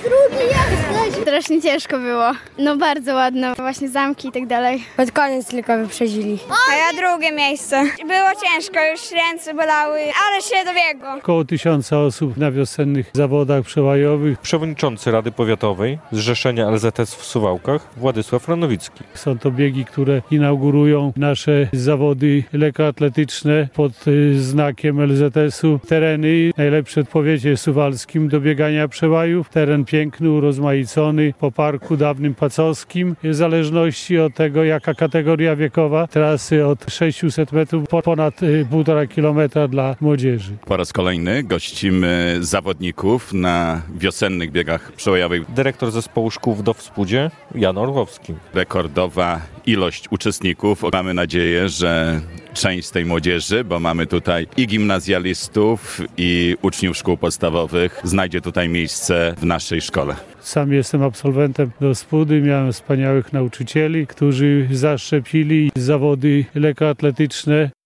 drugi jesteś! Strasznie ciężko było. No bardzo ładno, właśnie zamki i tak dalej. Pod koniec tylko wyprzedzili. A ja drugie miejsce. Było ciężko, już ręce bolały, ale się dobiegło. Około 1000 osób na wiosennych zawodach przełajowych. Przewodniczący Rady Powiatowej Zrzeszenia LZS w Suwałkach Władysław Ranowicki. Są to biegi, które inaugurują nasze zawody lekkoatletyczne pod znakiem LZS-u. Tereny najlepsze w powiecie suwalskim do biegania przełajów. Teren piękny, urozmaicony po parku dawnym pacowskim. W zależności od tego, jaka kategoria wiekowa, trasy od 600 metrów po ponad 1,5 kilometra dla młodzieży. Po raz kolejny gościmy zawodników na wiosennych biegach przełajowych. Dyrektor zespołu szkół w Dowspudzie Jan Orłowski. Rekordowa ilość uczestników. Mamy nadzieję, że część z tej młodzieży, bo mamy tutaj i gimnazjalistów, i uczniów szkół podstawowych, znajdzie tutaj miejsce w naszej szkole. Sam jestem absolwentem Dowspudy, miałem wspaniałych nauczycieli, którzy zaszczepili zawody lekkoatletyczne